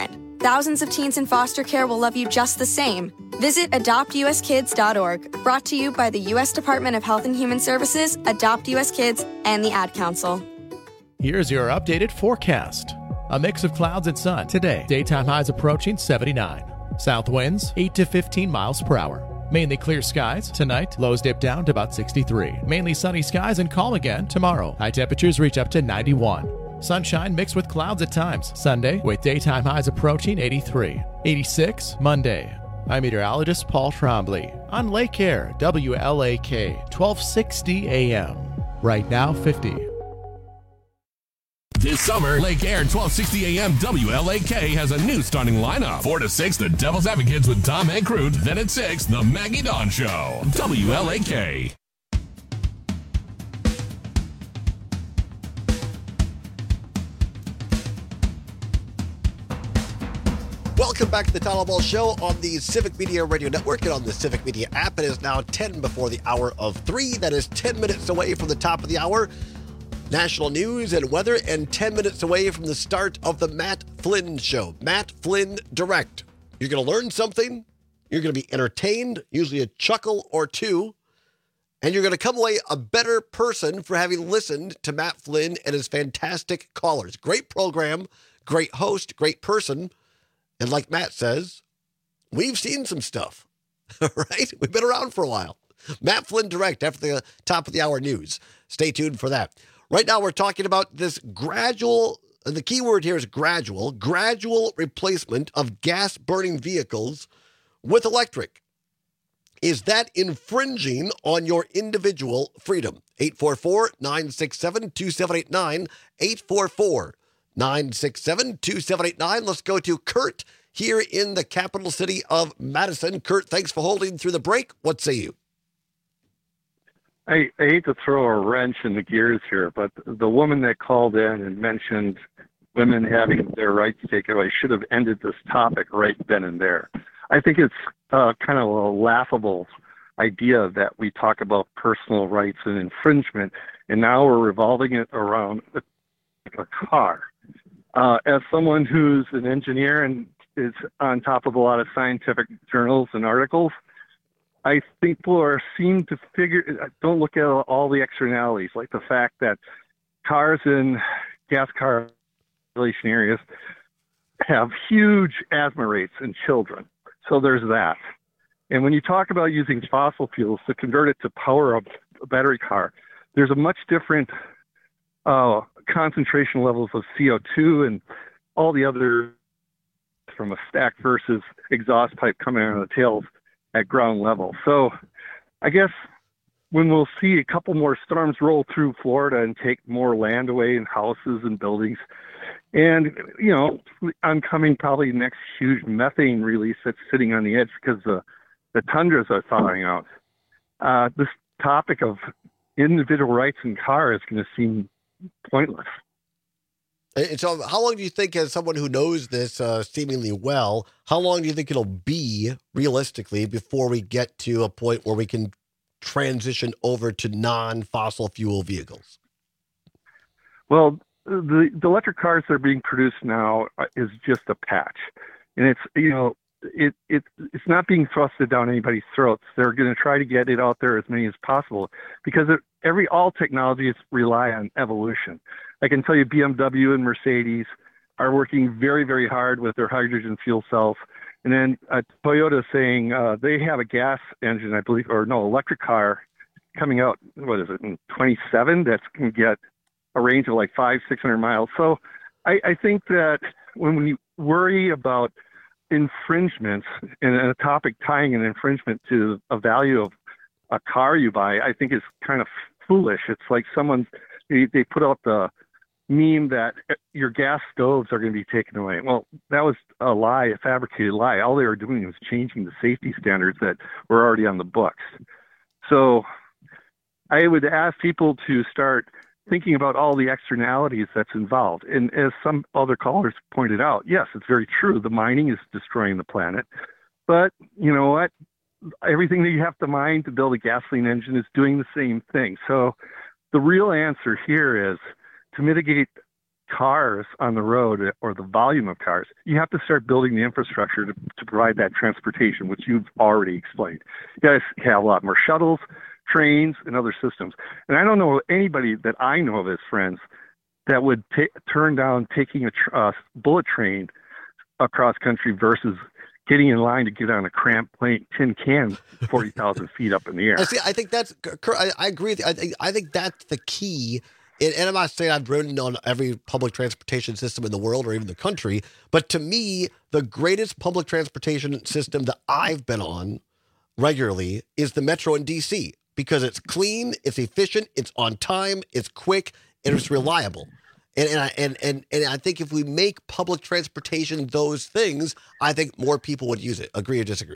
Thousands of teens in foster care will love you just the same. Visit adoptuskids.org, brought to you by the U.S. Department of Health and Human Services, Adopt U.S. Kids, and the Ad Council. Here's your updated forecast. A mix of clouds and sun today. Daytime highs approaching 79. South winds 8 to 15 miles per hour. Mainly clear skies tonight. Lows dip down to about 63. Mainly sunny skies and calm again tomorrow. High temperatures reach up to 91. Sunshine mixed with clouds at times. Sunday with daytime highs approaching 83. 86 Monday. I'm meteorologist Paul Trombley on Lake Air, WLAK, 1260 AM. Right now, 50. This summer, Lake Air 1260 AM WLAK has a new starting lineup. 4 to 6, the Devil's Advocates with Tom Ankroot. Then at 6, the Maggie Dawn Show. WLAK. Welcome back to the Todd Ball Show on the Civic Media Radio Network and on the Civic Media app. It is now 10 before the hour of 3. That is 10 minutes away from the top of the hour. National news and weather, and 10 minutes away from the start of the Matt Flynn Show. Matt Flynn Direct. You're going to learn something. You're going to be entertained, usually a chuckle or two. And you're going to come away a better person for having listened to Matt Flynn and his fantastic callers. Great program, great host, great person. And like Matt says, we've seen some stuff, right? We've been around for a while. Matt Flynn Direct after the top of the hour news. Stay tuned for that. Right now, we're talking about this gradual, the key word here is gradual replacement of gas-burning vehicles with electric. Is that infringing on your individual freedom? 844-967-2789, 844-967-2789. Let's go to Kurt here in the capital city of Madison. Kurt, thanks for holding through the break. What say you? I hate to throw a wrench in the gears here, but the woman that called in and mentioned women having their rights taken away should have ended this topic right then and there. I think it's kind of a laughable idea that we talk about personal rights and infringement, and now we're revolving it around a car. As someone who's an engineer and is on top of a lot of scientific journals and articles, I think people seem to don't look at all the externalities, like the fact that cars in gas car population areas have huge asthma rates in children. So there's that. And when you talk about using fossil fuels to convert it to power a battery car, there's a much different concentration levels of CO2 and all the other from a stack versus exhaust pipe coming out of the tails at ground level. So I guess when we'll see a couple more storms roll through Florida and take more land away and houses and buildings, and, you know, oncoming probably next huge methane release that's sitting on the edge because the tundras are thawing out, this topic of individual rights in cars is going to seem pointless. And so how long do you think, as someone who knows this seemingly well, how long do you think it'll be realistically before we get to a point where we can transition over to non-fossil fuel vehicles? Well, the electric cars that are being produced now is just a patch. And it's, you know, it's not being thrusted down anybody's throats. They're going to try to get it out there as many as possible because all technologies rely on evolution. I can tell you BMW and Mercedes are working very, very hard with their hydrogen fuel cells. And then Toyota is saying they have a gas engine, I believe, or no, electric car coming out, what is it, in 27 that's going to get a range of like 500-600 miles. So I think that when we worry about infringements and a topic tying an infringement to a value of a car you buy, I think is kind of foolish. It's like they put out the meme that your gas stoves are going to be taken away. Well, that was a lie, a fabricated lie. All they were doing was changing the safety standards that were already on the books. So I would ask people to start thinking about all the externalities that's involved. And as some other callers pointed out, yes, it's very true. The mining is destroying the planet. But you know what? Everything that you have to mine to build a gasoline engine is doing the same thing. So the real answer here is to mitigate cars on the road or the volume of cars, you have to start building the infrastructure to provide that transportation, which you've already explained. You got to have a lot more shuttles, trains, and other systems. And I don't know anybody that I know of as friends that would turn down taking a bullet train across country versus getting in line to get on a cramped tin can 40,000 feet up in the air. See, I think that's, I agree with you. I think that's the key. And I'm not saying I've ridden on every public transportation system in the world or even the country, but to me, the greatest public transportation system that I've been on regularly is the Metro in DC, because it's clean, it's efficient, it's on time, it's quick, and it's reliable. And I think if we make public transportation those things, I think more people would use it. Agree or disagree?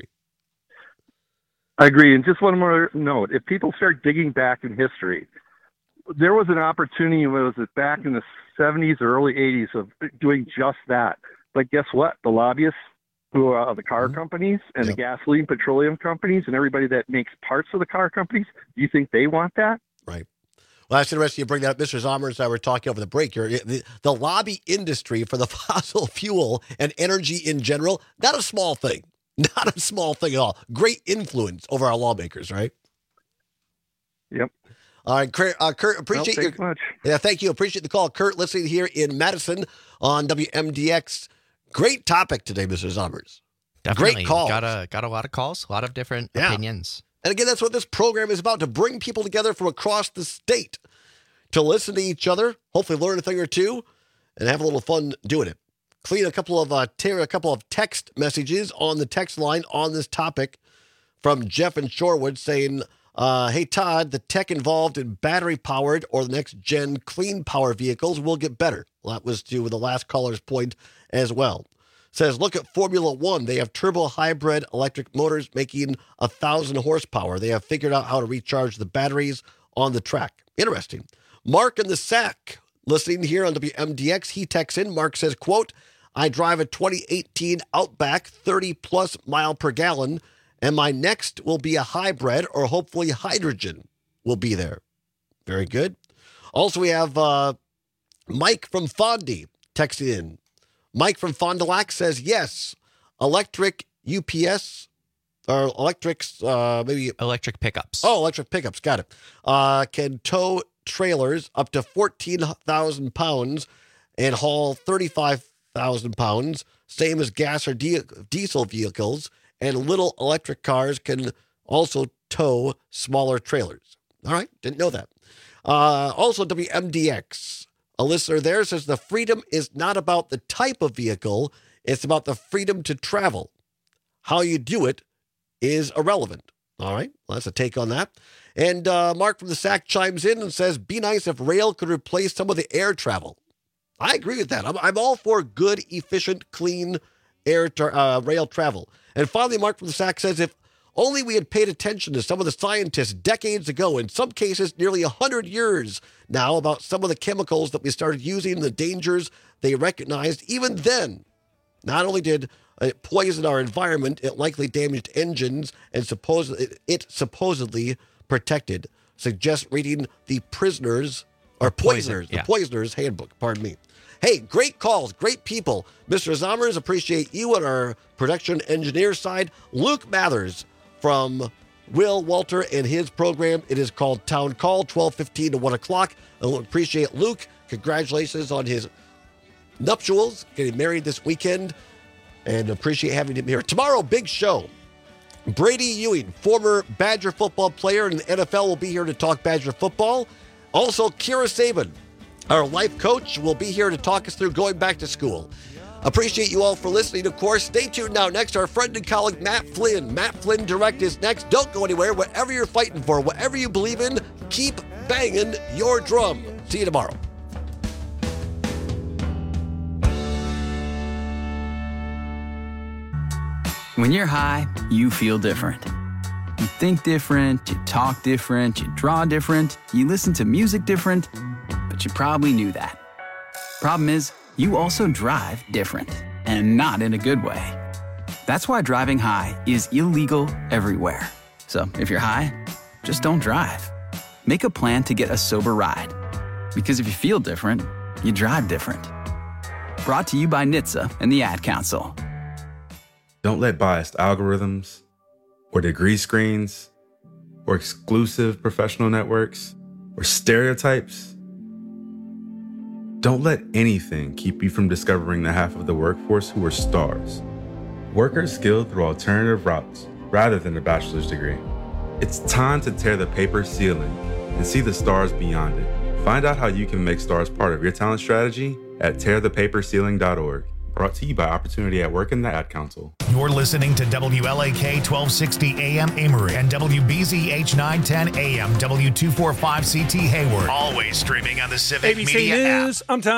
I agree. And just one more note. If people start digging back in history, there was an opportunity, was it back in the 70s or early 80s, of doing just that. But guess what? The lobbyists who are the car companies and the gasoline, petroleum companies, and everybody that makes parts of the car companies, do you think they want that? Right. Well, that's interesting you bring that up. Mr. Zommers and I were talking over the break here. The lobby industry for the fossil fuel and energy in general, not a small thing. Not a small thing at all. Great influence over our lawmakers, right? Yep. All right, Kurt, appreciate you. Much. Yeah, thank you. Appreciate the call. Kurt, listening here in Madison on WMDX. Great topic today, Mr. Zommers. Definitely. Great call. Got a lot of calls, a lot of different opinions. And again, that's what this program is about, to bring people together from across the state to listen to each other, hopefully learn a thing or two, and have a little fun doing it. Clean a couple of text messages on the text line on this topic from Jeff in Shorewood saying, hey, Todd, the tech involved in battery-powered or the next-gen clean power vehicles will get better. Well, that was to the last caller's point as well. Says, look at Formula One. They have turbo hybrid electric motors making 1,000 horsepower. They have figured out how to recharge the batteries on the track. Interesting. Mark in the Sack, listening here on WMDX, he texts in. Mark says, quote, I drive a 2018 Outback 30-plus mile per gallon, and my next will be a hybrid or hopefully hydrogen will be there. Very good. Also, we have Mike from Fondy texting in. Mike from Fond du Lac says, yes, electric UPS or electrics, maybe. Electric pickups. Oh, electric pickups. Got it. Can tow trailers up to 14,000 pounds and haul 35,000 pounds, same as gas or diesel vehicles. And little electric cars can also tow smaller trailers. All right. Didn't know that. Also, WMDX. A listener there says the freedom is not about the type of vehicle. It's about the freedom to travel. How you do it is irrelevant. All right. Well, that's a take on that. And Mark from the Sack chimes in and says, be nice if rail could replace some of the air travel. I agree with that. I'm all for good, efficient, clean rail travel. And finally, Mark from the Sack says, if only we had paid attention to some of the scientists decades ago, in some cases nearly 100 years now, about some of the chemicals that we started using, the dangers they recognized. Even then, not only did it poison our environment, it likely damaged engines and supposedly protected. Suggest reading the Poisoner's Handbook. Pardon me. Hey, great calls, great people. Mr. Zommers, appreciate you on our production engineer side. Luke Mathers from Will Walter and his program. It is called Town Call, 12:15 to 1 o'clock. I appreciate Luke. Congratulations on his nuptials, getting married this weekend, and appreciate having him here. Tomorrow, big show. Brady Ewing, former Badger football player in the NFL, will be here to talk Badger football. Also, Kira Saban, our life coach, will be here to talk us through going back to school. Appreciate you all for listening, of course. Stay tuned now. Next, our friend and colleague, Matt Flynn. Matt Flynn Direct is next. Don't go anywhere. Whatever you're fighting for, whatever you believe in, keep banging your drum. See you tomorrow. When you're high, you feel different. You think different, you talk different, you draw different, you listen to music different, but you probably knew that. Problem is, you also drive different, and not in a good way. That's why driving high is illegal everywhere. So if you're high, just don't drive. Make a plan to get a sober ride. Because if you feel different, you drive different. Brought to you by NHTSA and the Ad Council. Don't let biased algorithms or degree screens or exclusive professional networks or stereotypes. Don't let anything keep you from discovering the half of the workforce who are stars. Workers skilled through alternative routes rather than a bachelor's degree. It's time to tear the paper ceiling and see the stars beyond it. Find out how you can make stars part of your talent strategy at tearthepaperceiling.org. Brought to you by Opportunity at Work and the Ad Council. You're listening to WLAK 1260 AM Amory and WBZH 910 AM W245CT Hayward. Always streaming on the Civic ABC Media app. News, I'm Tom.